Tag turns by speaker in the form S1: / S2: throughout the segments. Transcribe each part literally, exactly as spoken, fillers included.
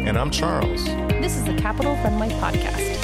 S1: And I'm Charles.
S2: This is the Capital Runway Podcast.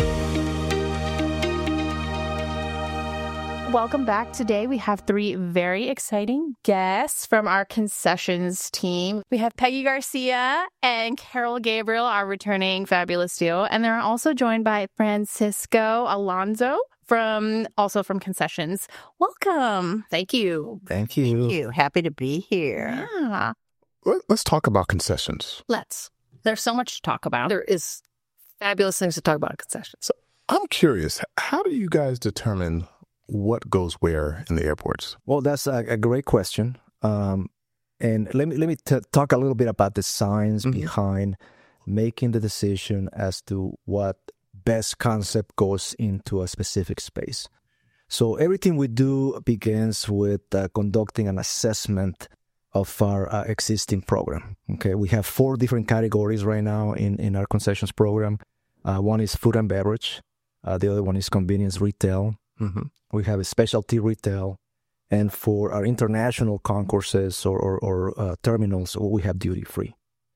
S2: Welcome back. Today we have three very exciting guests from our concessions team. We have Peggy Garcia and Carol Gabriel, our returning fabulous duo. And they're also joined by Francisco Alonso from also from concessions. Welcome. Thank you.
S3: Thank you.
S4: Thank you. Happy to be here.
S2: Yeah.
S1: Let's talk about concessions.
S2: Let's. There's so much to talk about.
S5: There is fabulous things to talk about in concessions.
S1: So I'm curious, how do you guys determine what goes where in the airports?
S3: Well, that's a, a great question. Um, and let me let me t- talk a little bit about the science mm-hmm. behind making the decision as to what best concept goes into a specific space. So everything we do begins with uh, conducting an assessment of our uh, existing program. Okay, we have four different categories right now in, in our concessions program. Uh, one is food and beverage. Uh, the other one is convenience retail. Mm-hmm. We have a specialty retail. And for our international concourses or, or, or uh, terminals, we have duty free.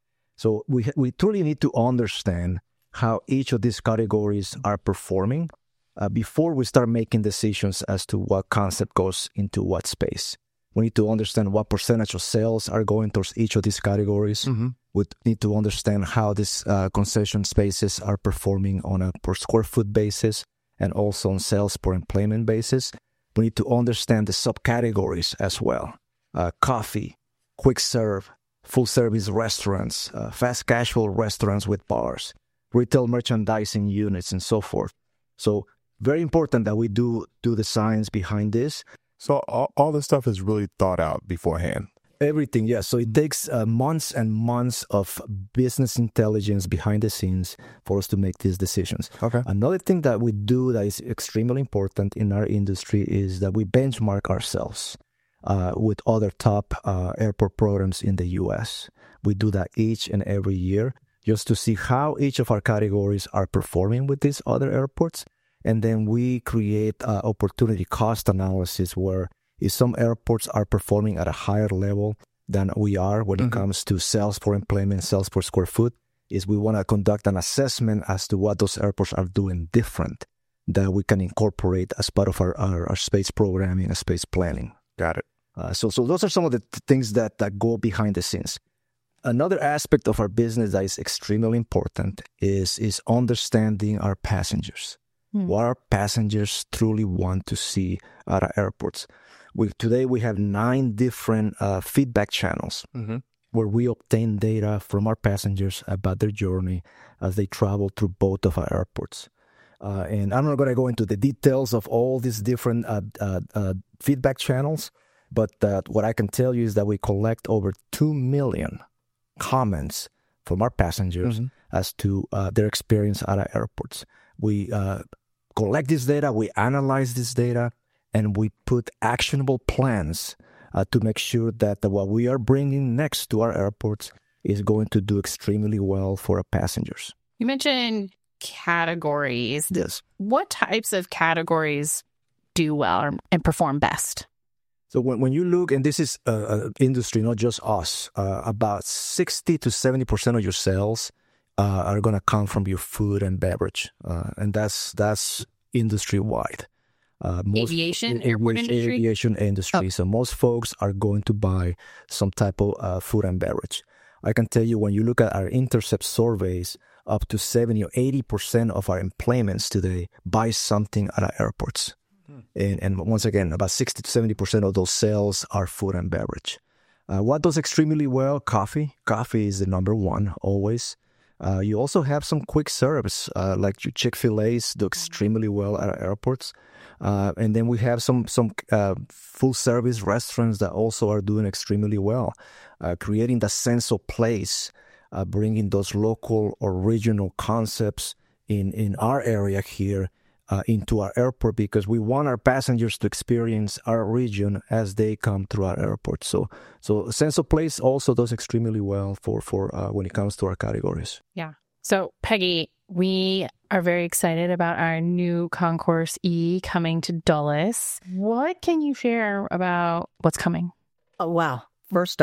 S3: So we ha- we truly need to understand how each of these categories are performing uh, before we start making decisions as to what concept goes into what space. We need to understand what percentage of sales are going towards each of these categories. Mm-hmm. We need to understand how these uh, concession spaces are performing on a per square foot basis and also on sales per employment basis. We need to understand the subcategories as well. Uh, coffee, quick serve, full service restaurants, uh, fast casual restaurants with bars, retail merchandising units, and so forth. So very important that we do do the science behind this.
S1: So all, all this stuff is really thought out beforehand.
S3: Everything, yes. So it takes uh, months and months of business intelligence behind the scenes for us to make these decisions.
S1: Okay.
S3: Another thing that we do that is extremely important in our industry is that we benchmark ourselves uh, with other top uh, airport programs in the U S. We do that each and every year just to see how each of our categories are performing with these other airports. And then we create uh, opportunity cost analysis where if some airports are performing at a higher level than we are when mm-hmm. it comes to sales per employment, sales per square foot, is we want to conduct an assessment as to what those airports are doing different that we can incorporate as part of our, our, our space programming and space planning.
S1: Got it.
S3: Uh, so so those are some of the th- things that, that go behind the scenes. Another aspect of our business that is extremely important is, is understanding our passengers. Hmm. What our passengers truly want to see at our airports. We, today we have nine different uh, feedback channels mm-hmm. where we obtain data from our passengers about their journey as they travel through both of our airports. Uh, and I'm not going to go into the details of all these different uh, uh, uh, feedback channels, but uh, what I can tell you is that we collect over two million comments from our passengers mm-hmm. as to uh, their experience at our airports. We uh, collect this data, we analyze this data, and we put actionable plans uh, to make sure that what we are bringing next to our airports is going to do extremely well for our passengers.
S2: You mentioned categories.
S3: Yes.
S2: What types of categories do well and perform best?
S3: So when, when you look, and this is uh, an industry, not just us, uh, about sixty to seventy percent of your sales Uh, are going to come from your food and beverage, uh, and that's that's industry-wide. Uh, most,
S2: aviation,
S3: a-
S2: airport industry?
S3: Aviation industry. Oh. So most folks are going to buy some type of uh, food and beverage. I can tell you when you look at our Intercept surveys, up to seventy or eighty percent of our employments today buy something at our airports. Hmm. And, and once again, about sixty to seventy percent of those sales are food and beverage. Uh, what does extremely well? Coffee. Coffee is the number one always. Uh, you also have some quick serves, uh, like your Chick-fil-A's do extremely well at our airports. Uh, and then we have some some uh, full-service restaurants that also are doing extremely well, uh, creating the sense of place, uh, bringing those local or regional concepts in, in our area here uh, into our airport, because we want our passengers to experience our region as they come through our airport. So, so sense of place also does extremely well for for uh, when it comes to our categories.
S2: Yeah. So, Peggy, we are very excited about our new Concourse E coming to Dulles. What can you share about what's coming?
S4: Oh, wow. First off,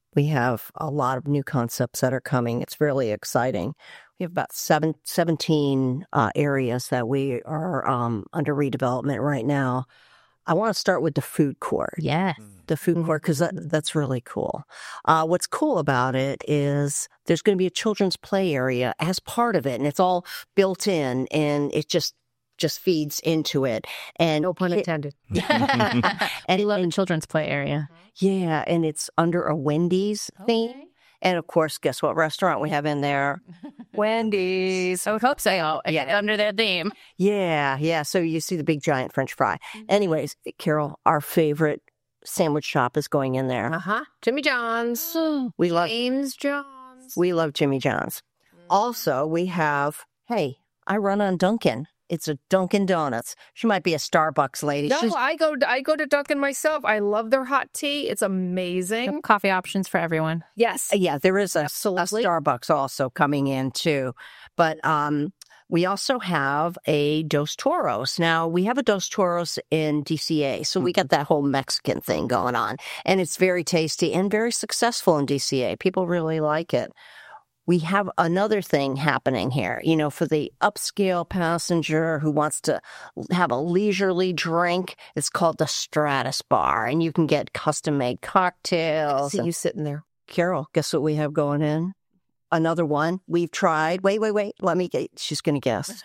S4: We have a lot of new concepts that are coming. It's really exciting. We have about seven, seventeen uh, areas that we are um, under redevelopment right now. I want to start with the food court.
S2: Yes.
S4: The food court, because that, that's really cool. Uh, what's cool about it is there's going to be a children's play area as part of it, and it's all built in, and it just just feeds into it. And
S5: No pun
S4: it-
S5: intended.
S4: and,
S2: I love the
S4: and-
S2: children's play area.
S4: yeah, and it's under a Wendy's theme. And of course, guess what restaurant we have in there? Wendy's.
S2: I would hope so. Oh,
S4: Yeah.
S2: yeah, under their theme.
S4: Yeah, yeah. So you see the big giant French fry. Anyways, Carol, our favorite sandwich shop is going in there.
S5: Uh huh. Jimmy John's.
S4: We love
S5: James John's.
S4: we love Jimmy John's. Also, we have, hey, I run on Dunkin'. It's a Dunkin' Donuts. She might be a Starbucks lady.
S5: No,
S4: She's-
S5: I go. I go to Dunkin' myself. I love their hot tea. It's amazing.
S2: Coffee options for everyone.
S5: Yes.
S4: yeah, there is a, a
S5: Absolutely.
S4: Starbucks also coming in too. But um, we also have a Dos Toros. Now, we have a Dos Toros in D C A, so we got that whole Mexican thing going on. And it's very tasty and very successful in D C A. People really like it. We have another thing happening here, you know, for the upscale passenger who wants to have a leisurely drink. It's called the Stratus Bar, and you can get custom-made cocktails.
S5: See you sitting there.
S4: Carol, guess what we have going in? Another one we've tried. Wait, wait, wait. Let me get, she's going to guess.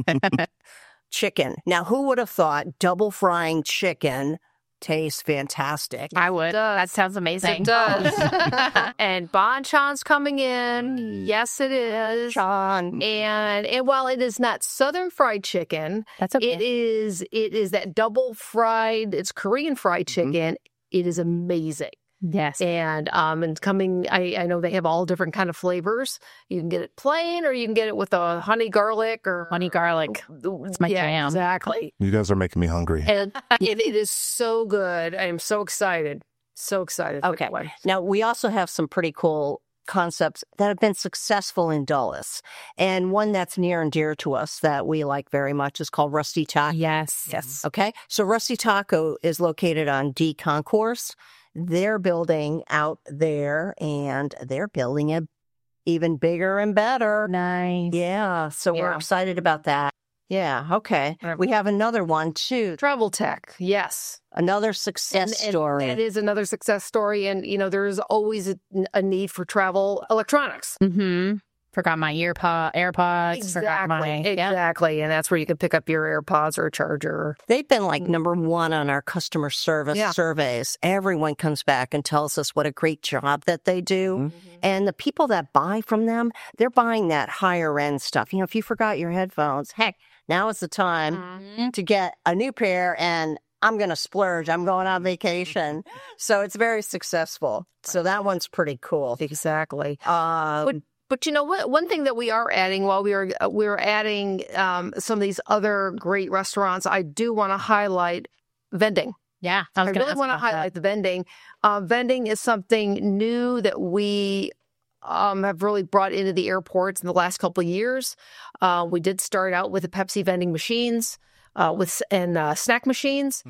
S4: Chicken. Now, who would have thought double frying chicken tastes fantastic?
S2: I would. That sounds amazing.
S5: It does. And Bonchan's coming in. Yes, it is.
S4: Sean.
S5: And and while it is not Southern fried chicken,
S2: That's okay.
S5: it is it is that double fried. It's Korean fried chicken. It is amazing.
S2: Yes.
S5: And um and coming, I I know they have all different kind of flavors. You can get it plain, or you can get it with a honey garlic or
S2: Honey garlic.
S5: It's
S2: my
S5: yeah,
S2: jam.
S5: Exactly.
S1: You guys are making me hungry.
S5: And it, it is so good. I am so excited. So excited. for
S4: Okay.
S5: that one.
S4: Now, we also have some pretty cool concepts that have been successful in Dulles. And one that's near and dear to us that we like very much is called Rusty Taco.
S2: Yes.
S5: Yes.
S4: Okay. So Rusty Taco is located on D Concourse. They're building out there and they're building it even bigger and better.
S2: Nice.
S4: Yeah. So we're
S5: Yeah.
S4: excited about that. Yeah. Okay.
S5: Right.
S4: We have another one too.
S5: Travel tech. Yes.
S4: Another success
S5: And- and
S4: story.
S5: That is another success story. And, you know, there's always a, a need for travel electronics.
S2: Mm-hmm. Forgot my earpod, AirPods. Forgot my,
S5: Exactly.
S2: yeah.
S5: Exactly. And that's where you can pick up your AirPods or a charger.
S4: They've been like number one on our customer service
S5: Yeah.
S4: surveys. Everyone comes back and tells us what a great job that they do. And the people that buy from them, they're buying that higher end stuff. You know, if you forgot your headphones, heck, now is the time
S2: Mm-hmm.
S4: to get a new pair and I'm going to splurge. I'm going on vacation. So it's very successful. So that one's pretty cool.
S5: Exactly.
S4: Uh,
S5: But but you know what? One thing that we are adding while we are uh, we are adding um, some of these other great restaurants, I do want to highlight vending.
S2: Yeah. I
S5: I,
S2: was gonna
S5: really
S2: ask
S5: want to
S2: about that.
S5: highlight the vending. Uh, vending is something new that we um, have really brought into the airports in the last couple of years. Uh, we did start out with the Pepsi vending machines, uh, with and uh, snack machines.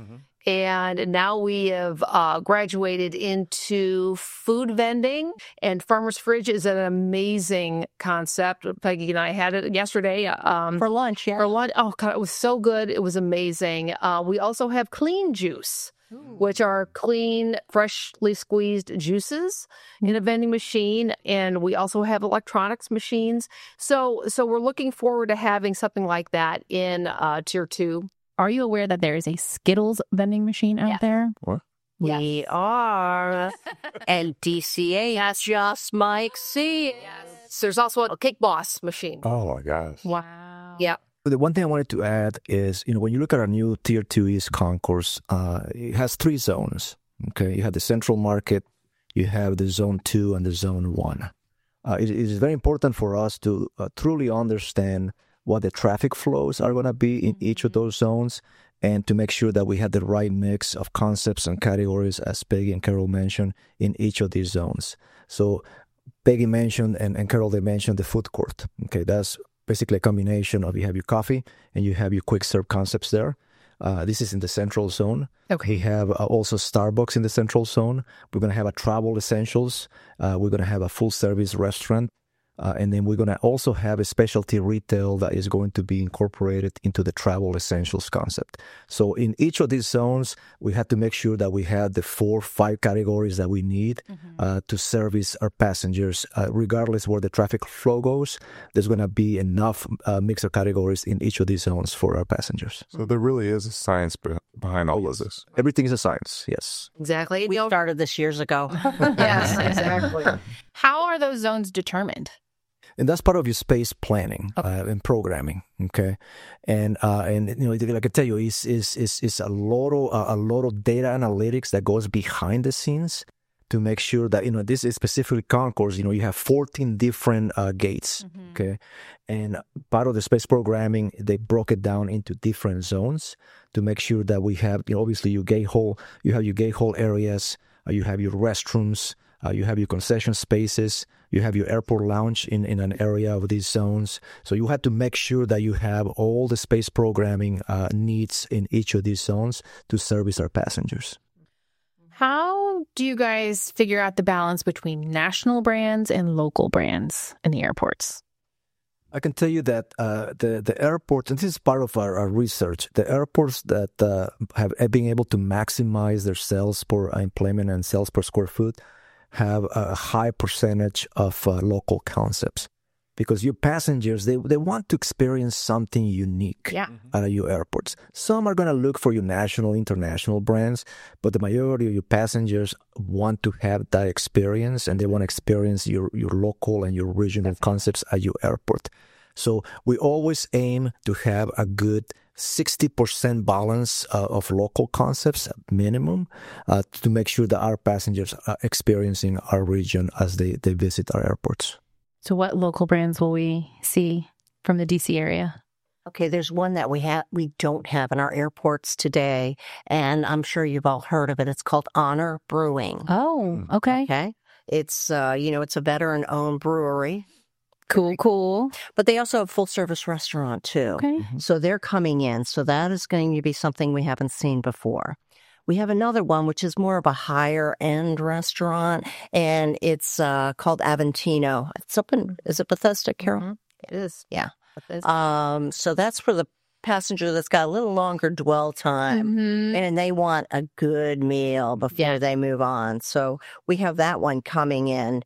S5: And now we have uh, graduated into food vending, and Farmer's Fridge is an amazing concept. Peggy and I had it yesterday. Um,
S4: for lunch, yeah.
S5: for lunch. Oh, God, it was so good. It was amazing. Uh, we also have clean juice, which are clean, freshly squeezed juices in a vending machine. And we also have electronics machines. So, so we're looking forward to having something like that in uh, tier two.
S2: Are you aware that there is a Skittles vending machine out
S5: Yes.
S2: there?
S1: What?
S4: We are. And D C A just might see it.
S5: So there's also a Cake Boss machine.
S1: Oh my gosh.
S2: Wow.
S5: Yeah.
S3: The one thing I wanted to add is, you know, when you look at our new Tier two East Concourse, uh, it has three zones. Okay, you have the central market, you have the zone two, and the zone one. Uh, it, it is very important for us to uh, truly understand what the traffic flows are going to be in each of those zones, and to make sure that we have the right mix of concepts and categories, as Peggy and Carol mentioned, in each of these zones. So Peggy mentioned and, and Carol, they mentioned the food court. Okay, that's basically a combination of you have your coffee and you have your quick serve concepts there. Uh, this is in the central zone.
S2: Okay.
S3: We have uh, also Starbucks in the central zone. We're going to have a travel essentials. Uh, we're going to have a full service restaurant. Uh, and then we're going to also have a specialty retail that is going to be incorporated into the travel essentials concept. So in each of these zones, we have to make sure that we have the four, five categories that we need mm-hmm. uh, to service our passengers. Uh, regardless where the traffic flow goes, there's going to be enough uh, mixer categories in each of these zones for our passengers.
S1: So there really is a science be- behind all of this.
S3: Everything is a science, yes.
S5: Exactly.
S4: We started this years ago.
S5: Yes, exactly.
S2: How are those zones determined?
S3: And that's part of your space planning okay. uh, and programming, okay? And uh, and you know, like I tell you, it's is is is a lot of uh, a lot of data analytics that goes behind the scenes to make sure that you know this is specifically Concourse. You know, you have fourteen different uh, gates, mm-hmm. okay? And part of the space programming, they broke it down into different zones to make sure that we have, you know, obviously your gate hall, you have your gate hall areas, uh, you have your restrooms. Uh, you have your concession spaces, you have your airport lounge in, in an area of these zones. So you have to make sure that you have all the space programming uh, needs in each of these zones to service our passengers.
S2: How do you guys figure out the balance between national brands and local brands in the airports?
S3: I can tell you that uh, the, the airports, and this is part of our, our research, the airports that uh, have been able to maximize their sales per employment and sales per square foot have a high percentage of uh, local concepts, because your passengers, they, they want to experience something unique
S2: yeah.
S3: at your airports. Some are going to look for your national, international brands, but the majority of your passengers want to have that experience, and they want to experience your, your local and your regional concepts at your airport. So we always aim to have a good sixty percent balance uh, of local concepts at minimum uh, to make sure that our passengers are experiencing our region as they, they visit our airports.
S2: So what local brands will we see from the D C area?
S4: Okay, there's one that we have we don't have in our airports today, and I'm sure you've all heard of it. It's called Honor Brewing.
S2: Oh, okay.
S4: Okay. It's uh, you know, it's a veteran-owned brewery.
S2: Cool, cool.
S4: But they also have full-service restaurant, too.
S2: Okay.
S4: Mm-hmm. So they're coming in. So that is going to be something we haven't seen before. We have another one, which is more of a higher-end restaurant, and it's uh, called Aventino. It's up in, is it Bethesda, Carol?
S5: Mm-hmm. It is.
S4: Yeah.
S5: Bethesda.
S4: Um, so that's for the passenger that's got a little longer dwell time,
S2: mm-hmm.
S4: and they want a good meal before
S2: yeah.
S4: they move on. So we have that one coming in.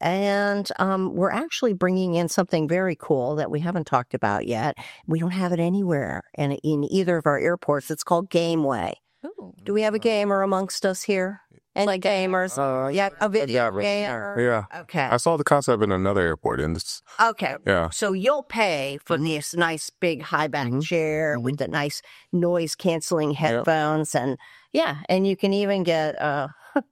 S4: And um, we're actually bringing in something very cool that we haven't talked about yet. We don't have it anywhere in, in either of our airports. It's called Gameway.
S2: Ooh.
S4: Do we have a gamer amongst us here? Any
S2: like
S4: gamers?
S1: Uh,
S4: yeah, a video
S1: yeah,
S4: gamer.
S1: yeah.
S4: Okay.
S1: I saw the concept in another airport, and it's
S4: Okay.
S1: yeah.
S4: So you'll pay for this nice big high back
S1: Mm-hmm.
S4: chair
S1: Mm-hmm.
S4: with the nice noise canceling headphones, yep. and yeah, and you can even get a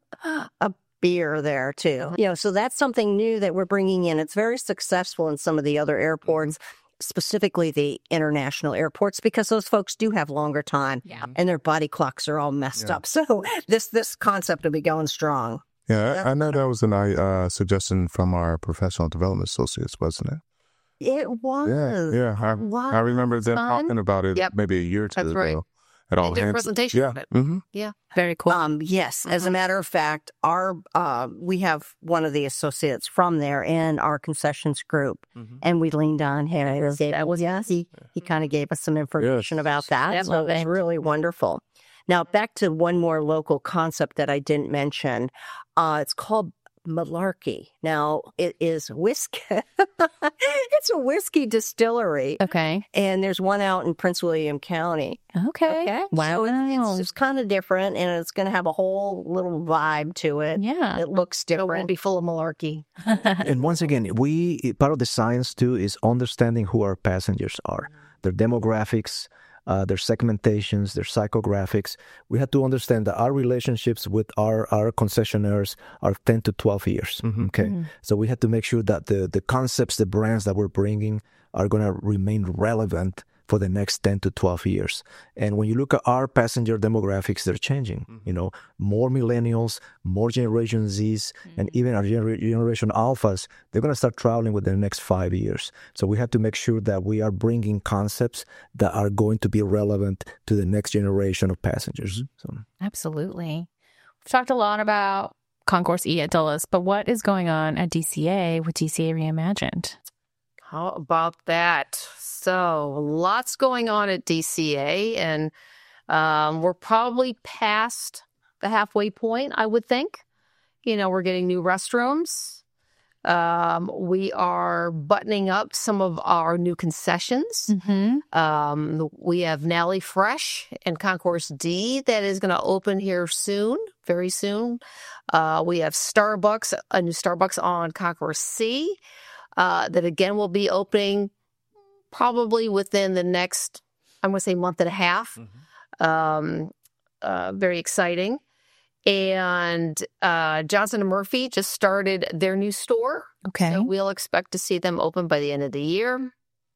S4: a beer there too. You know, so that's something new that we're bringing in. It's very successful in some of the other airports, specifically the international airports, because those folks do have longer time,
S2: yeah.
S4: and their body clocks are all messed
S1: Yeah.
S4: up. So this this concept will be going strong.
S1: Yeah, I, I know that was a uh, suggestion from our professional development associates, wasn't it?
S4: It was.
S1: Yeah, yeah. I,
S4: Wow.
S1: I remember them
S2: Fun.
S1: talking about it
S5: Yep.
S1: maybe a year or two
S5: That's
S1: ago.
S5: right.
S1: At all
S5: They did a
S1: hands.
S5: presentation
S1: yeah.
S5: on it.
S1: Mm-hmm.
S5: Yeah.
S2: Very cool.
S4: Um, yes, as a matter of fact, our uh, we have one of the associates from there in our concessions group,
S1: Mhm.
S4: and we leaned on him. That was yes. He he kind of gave us some information
S1: Yes.
S4: about that.
S2: Yeah,
S4: so
S2: love
S4: it was
S2: it.
S4: really wonderful. Now back to one more local concept that I didn't mention. Uh, it's called Malarkey. Now it is whiskey. It's a whiskey distillery,
S2: okay.
S4: and there's one out in Prince William County.
S2: Okay.
S4: Wow. So it's, it's kind of different, and it's going to have a whole little vibe to it.
S2: Yeah.
S4: It looks
S5: It won't
S4: different.
S5: be full of malarkey.
S3: And once again, we part of the science too is understanding who our passengers are, their demographics, uh, their segmentations, their psychographics. We have to understand that our relationships with our, our concessionaires are ten to twelve years.
S1: Mhm.
S3: Okay.
S2: Mhm.
S3: So we have to make sure that the, the concepts, the brands that we're bringing are going to remain relevant for the next ten to twelve years. And when you look at our passenger demographics, they're changing. Mm-hmm. You know, more millennials, more Generation Zs, mm-hmm. and even our gener- Generation Alphas, they're going to start traveling within the next five years. So we have to make sure that we are bringing concepts that are going to be relevant to the next generation of passengers. So.
S2: Absolutely. We've talked a lot about Concourse E at Dulles, but what is going on at D C A with D C A Reimagined?
S5: How about that? So lots going on at D C A, and um, we're probably past the halfway point, I would think. You know, we're getting new restrooms. Um, we are buttoning up some of our new concessions. Mm-hmm. Um, we have Nally Fresh and Concourse D that is going to open here soon, very soon. Uh, we have Starbucks, a new Starbucks on Concourse C. Uh, that again will be opening probably within the next, I'm going to say, month and a half. Mm-hmm. Um, uh, very exciting. And uh, Johnson and Murphy just started their new store.
S2: Okay.
S5: So we'll expect to see them open by the end of the year.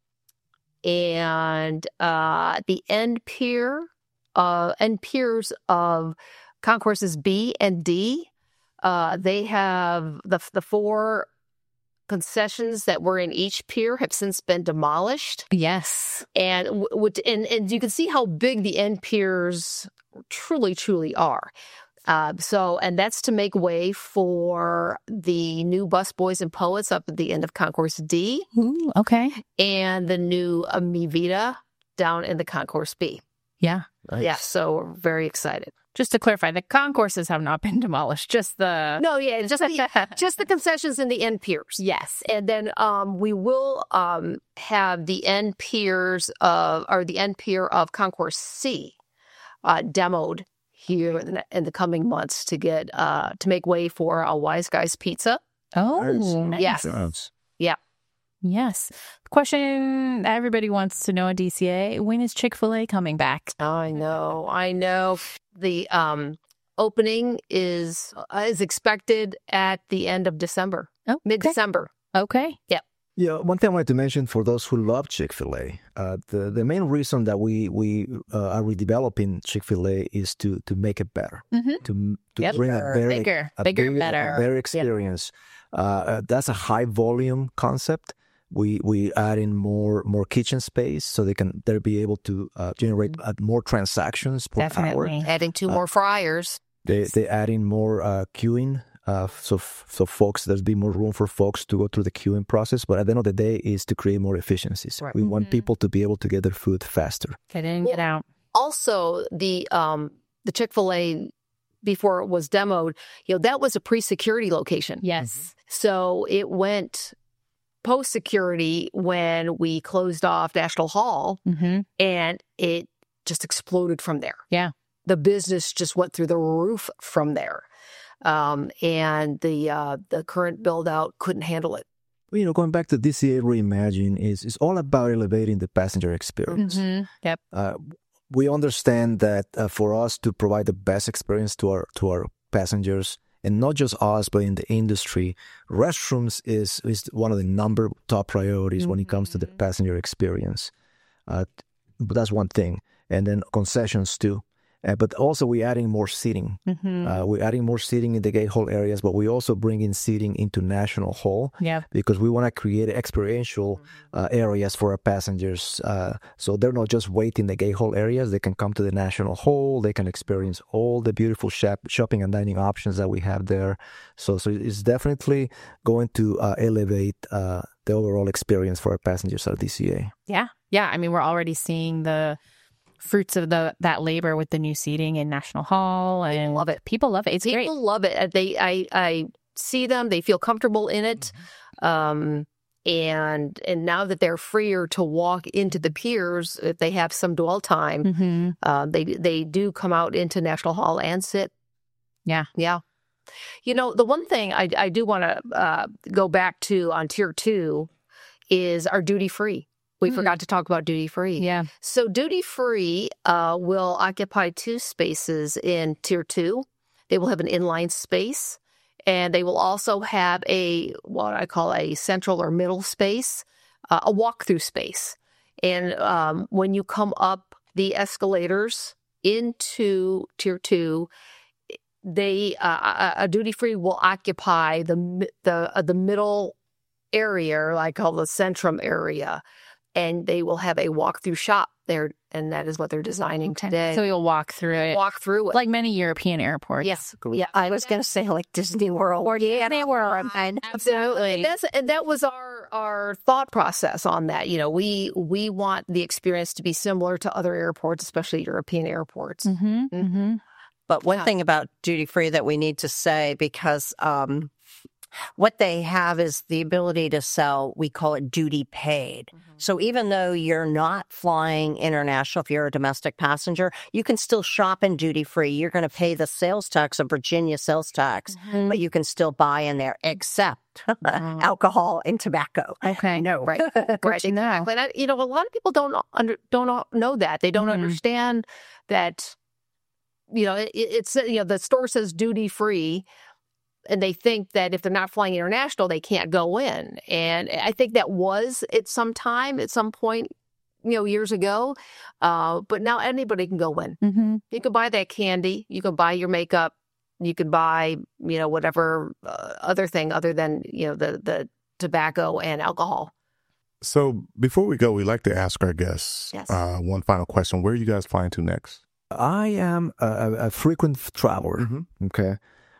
S5: And uh, the end pier, uh, end piers of Concourses B and D, uh, they have the the four concessions that were in each pier have since been demolished.
S2: Yes.
S5: And w- and, and you can see how big the end piers truly, truly are. Uh, so, and that's to make way for the new Bus Boys and Poets up at the end of Concourse D.
S2: Ooh, okay.
S5: And the new uh, Mi Vida down in the Concourse B.
S2: Yeah.
S3: Nice.
S5: Yeah, so we're very excited.
S2: Just to clarify, the concourses have not been demolished, just the...
S5: No, yeah, just the, just the concessions in the end piers.
S2: Yes.
S5: And then um, we will um, have the end piers of, or the end pier of Concourse C uh, demoed here in the, in the coming months to get, uh, to make way for a Wise Guys Pizza.
S2: Oh,
S3: nice.
S5: Yes.
S3: Nice.
S5: Yeah.
S2: Yes. Question everybody wants to know at D C A, when is Chick-fil-A coming back?
S5: I know, I know. The um, opening is uh, is expected at the end of December,
S2: oh, okay.
S5: mid-December.
S2: Okay.
S5: Yep.
S3: Yeah, one thing I wanted to mention for those who love Chick-fil-A, uh, the the main reason that we we uh, are redeveloping Chick-fil-A is to to make it better,
S2: mm-hmm.
S3: to to
S2: yep.
S3: bring a very
S2: bigger,
S3: a
S2: bigger,
S3: big,
S2: better,
S3: a better experience. Yep. Uh, uh, that's a high volume concept. We we add in more more kitchen space so they can they'll be able to uh, generate uh, more transactions per
S2: Definitely.
S3: hour.
S5: Adding two
S3: Uh,
S5: more fryers.
S3: They they add in more uh, queuing, uh, so f- so folks there's be more room for folks to go through the queuing process. But at the end of the day, is to create more efficiencies.
S5: Right.
S3: We
S2: Mm-hmm.
S3: want people to be able to get their food faster.
S2: Get in, get out.
S5: Also, the um, the Chick-fil-A before it was demoed, you know, that was a pre-security location.
S2: Yes.
S5: Mm-hmm. So it went post-security when we closed off National Hall,
S2: Mm-hmm.
S5: and it just exploded from there.
S2: Yeah.
S5: The business just went through the roof from there. Um, and the uh, the current build-out couldn't handle it.
S3: Well, you know, going back to D C A Reimagine is is all about elevating the passenger experience.
S2: Mm-hmm. Yep.
S3: Uh, we understand that uh, for us to provide the best experience to our to our passengers, and not just us, but in the industry, restrooms is is one of the number top priorities mm-hmm. when it comes to the passenger experience. Uh, but that's one thing, and then concessions too. Uh, but also we're adding more seating.
S2: Mm-hmm.
S3: Uh, we're adding more seating in the gate hall areas, but we also bring in seating into National Hall
S2: yeah.
S3: because we want to create experiential uh, areas for our passengers. Uh, so they're not just waiting in the gate hall areas. They can come to the National Hall. They can experience all the beautiful shop- shopping and dining options that we have there. So, so it's definitely going to uh, elevate uh, the overall experience for our passengers at D C A.
S2: Yeah. Yeah. I mean, we're already seeing the fruits of the that labor with the new seating in National Hall, and
S5: People love it.
S2: People love it. It's
S5: People
S2: great.
S5: love it. They, I, I see them. They feel comfortable in it, mm-hmm. um, and and now that they're freer to walk into the piers, if they have some dwell time,
S2: Mm-hmm.
S5: uh, they they do come out into National Hall and sit.
S2: Yeah,
S5: yeah. You know, the one thing I I do want to uh, go back to on Tier Two is our duty free. We mm. forgot to talk about duty free.
S2: Yeah.
S5: So duty free uh, will occupy two spaces in Tier Two. They will have an inline space, and they will also have a what I call a central or middle space, uh, a walk-through space. And um, when you come up the escalators into tier two, they uh, a duty free will occupy the the uh, the middle area, like called the centrum area, and they will have a walk-through shop there, and that is what they're designing today.
S2: So you'll walk through it.
S5: Walk through it.
S2: Like many European airports.
S5: Yes.
S4: Cool. Yeah, I was going to say like Disney World. Or Disney World.
S2: Absolutely.
S5: And that's and that was our our thought process on that. You know, we we want the experience to be similar to other airports, especially European airports.
S2: Mm-hmm. Mm-hmm.
S4: But one
S5: Yeah.
S4: thing about duty free that we need to say, because um, what they have is the ability to sell, we call it duty paid.
S5: Mm-hmm.
S4: So even though you're not flying international, if you're a domestic passenger, you can still shop in duty free. You're going to pay the sales tax, a Virginia sales tax,
S5: Mm-hmm.
S4: but you can still buy in there, except alcohol and tobacco.
S2: Okay.
S4: No,
S5: Right. Right.
S2: to know.
S5: But I, you know, a lot of people don't under don't know that. They don't
S2: Mhm.
S5: understand that. You know, it, it's you know the store says duty free, and they think that if they're not flying international, they can't go in. And I think that was at some time, at some point, you know, years ago. Uh, but now anybody can go in.
S2: Mm-hmm.
S5: You can buy that candy. You can buy your makeup. You can buy, you know, whatever uh, other thing other than, you know, the, the tobacco and alcohol.
S1: So before we go, we like to ask our guests
S5: Yes.
S1: uh, one final question. Where are you guys flying to next?
S3: I am a, a, a frequent traveler.
S1: Mhm.
S3: Okay.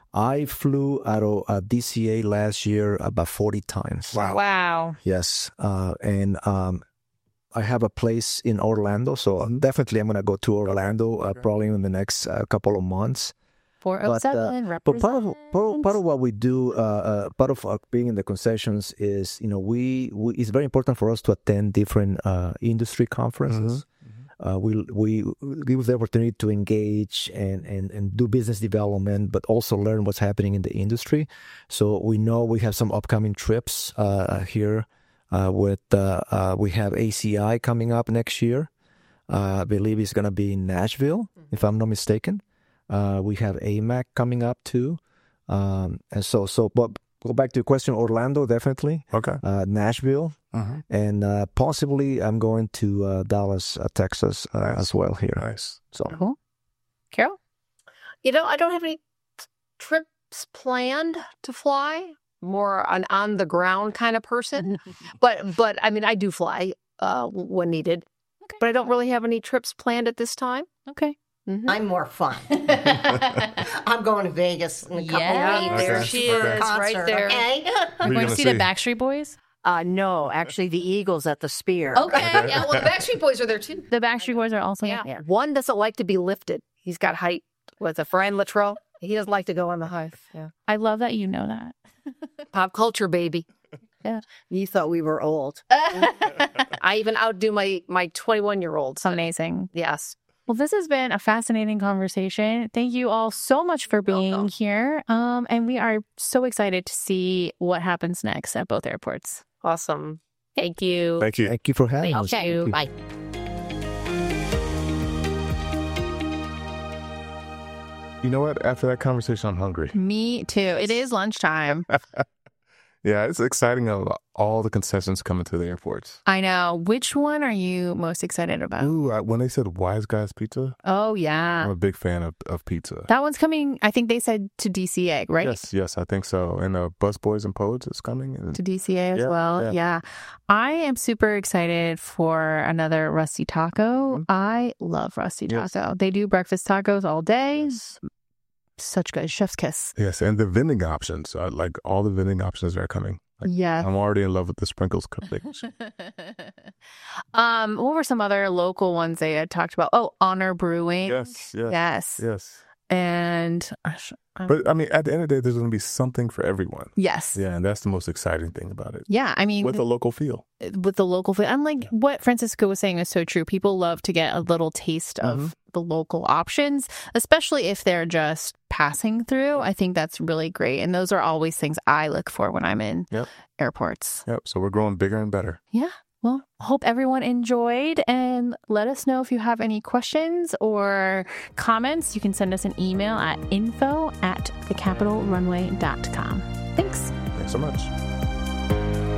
S3: I flew out of uh, D C A last year about forty times.
S1: Wow.
S2: Wow.
S3: Yes. Uh, and um, I have a place in Orlando. So definitely I'm going to go to Orlando uh, probably in the next uh, couple of months.
S2: four oh seven
S3: But part of, part of part of what we do, uh, uh, part of uh, being in the concessions is, you know, we, we it's very important for us to attend different uh, industry conferences. Uh, we we give the opportunity to engage and, and, and do business development, but also learn what's happening in the industry. So we know we have some upcoming trips uh, here. Uh, with uh, uh, we have A C I coming up next year. Uh, I believe it's going to be in Nashville, if I'm not mistaken. Uh, we have A M A C coming up too, um, and so so. But go back to your question, Orlando definitely,
S1: Okay.
S3: uh, Nashville,
S1: Mhm.
S3: and uh, possibly I'm going to uh, Dallas, uh, Texas uh,
S1: Nice.
S3: as well here.
S1: Nice.
S3: So
S2: Cool. Carol?
S5: You know, I don't have any t- trips planned to fly. More an on the ground kind of person, but but I mean, I do fly uh, when needed,
S2: Okay.
S5: but I don't really have any trips planned at this time.
S2: Okay.
S5: Mhm.
S4: I'm more fun. I'm going to Vegas in a couple
S2: Yeah.
S4: weeks.
S1: Okay.
S5: There she
S4: for a
S5: is, right
S4: concert,
S5: there.
S4: Okay?
S1: Who
S2: We're
S1: you
S2: going to
S1: gonna
S2: see the
S1: see?
S2: Backstreet Boys.
S4: Uh, no, actually, the Eagles at the Spear.
S5: Okay, yeah. Well, the Backstreet Boys are there too.
S2: The Backstreet Boys are also
S5: Yeah.
S2: there.
S5: One doesn't like to be lifted. He's got height. With a Fran Latrell, he doesn't like to go on the height. Yeah,
S2: I love that you know that.
S5: pop culture, baby.
S4: You thought we were old.
S5: I even outdo my my twenty-one year olds.
S2: It's amazing.
S5: Yes.
S2: Well, this has been a fascinating conversation. Thank you all so much for being
S5: welcome.
S2: here. Um, and we are so excited to see what happens next at both airports.
S5: Awesome. Thank you.
S1: Thank you.
S3: thank you for having us.
S5: Thank you. Bye.
S1: You know what? After that conversation, I'm hungry.
S2: Me too. It is lunchtime.
S1: Yeah, it's exciting of all the concessions coming to the airports.
S2: I know. Which one are you most excited about?
S1: Ooh, I, when they said Wise Guys Pizza,
S2: Oh, yeah.
S1: I'm a big fan of, of pizza.
S2: That one's coming, I think they said to D C A, right?
S1: Yes, yes, I think so. And uh, Bus Boys and Poets is coming. And
S2: To D C A as
S1: Yeah,
S2: well.
S1: yeah.
S2: Yeah. I am super excited for another Rusty Taco. I love Rusty
S1: Mm-hmm. Yes.
S2: Taco. They do breakfast tacos all day. Such good. Chef's kiss.
S1: yes, and the vending options, uh, like all the vending options are coming. Like,
S2: Yeah.
S1: I'm already in love with the sprinkles cupcakes.
S2: um, what were some other local ones they had talked about? Oh, Honor Brewing.
S1: yes, yes,
S2: Yes.
S1: yes.
S2: And uh, sh- um,
S1: But I mean, at the end of the day, there's going to be something for everyone.
S2: yes.
S1: Yeah, and that's the most exciting thing about it.
S2: Yeah. I mean,
S1: With a local feel.
S2: with the local food. And like what Francisco was saying is so true. People love to get a little taste of
S1: Mhm.
S2: the local options, especially if they're just passing through. I think that's really great. And those are always things I look for when I'm in
S1: Yep.
S2: airports.
S1: Yep. So we're growing bigger and better.
S2: Yeah. Well, hope everyone enjoyed, and let us know if you have any questions or comments. You can send us an email at info at the capital runway dot com. Thanks.
S1: Thanks so much.